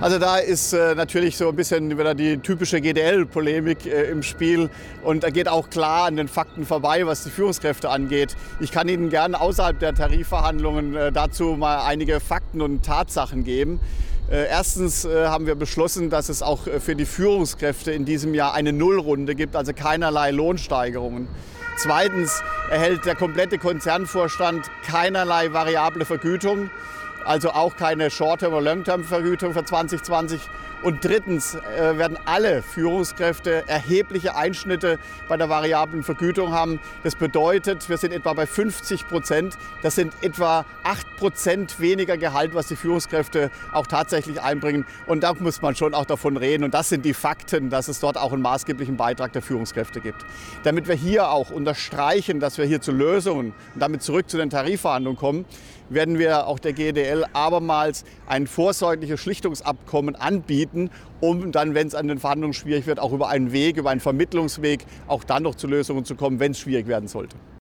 Also da ist natürlich so ein bisschen wieder die typische GDL-Polemik im Spiel und da geht auch klar an den Fakten vorbei, was die Führungskräfte angeht. Ich kann Ihnen gerne außerhalb der Tarifverhandlungen dazu mal einige Fakten und Tatsachen geben. Erstens haben wir beschlossen, dass es auch für die Führungskräfte in diesem Jahr eine Nullrunde gibt, also keinerlei Lohnsteigerungen. Zweitens erhält der komplette Konzernvorstand keinerlei variable Vergütung, also auch keine Short-Term- oder Long-Term-Vergütung für 2020. Und drittens werden alle Führungskräfte erhebliche Einschnitte bei der variablen Vergütung haben. Das bedeutet, wir sind etwa bei 50%. Das sind etwa 8% weniger Gehalt, was die Führungskräfte auch tatsächlich einbringen. Und da muss man schon auch davon reden. Und das sind die Fakten, dass es dort auch einen maßgeblichen Beitrag der Führungskräfte gibt. Damit wir hier auch unterstreichen, dass wir hier zu Lösungen und damit zurück zu den Tarifverhandlungen kommen, werden wir auch der GDL abermals ein vorsorgliches Schlichtungsabkommen anbieten, um dann, wenn es an den Verhandlungen schwierig wird, auch über einen Vermittlungsweg, auch dann noch zu Lösungen zu kommen, wenn es schwierig werden sollte.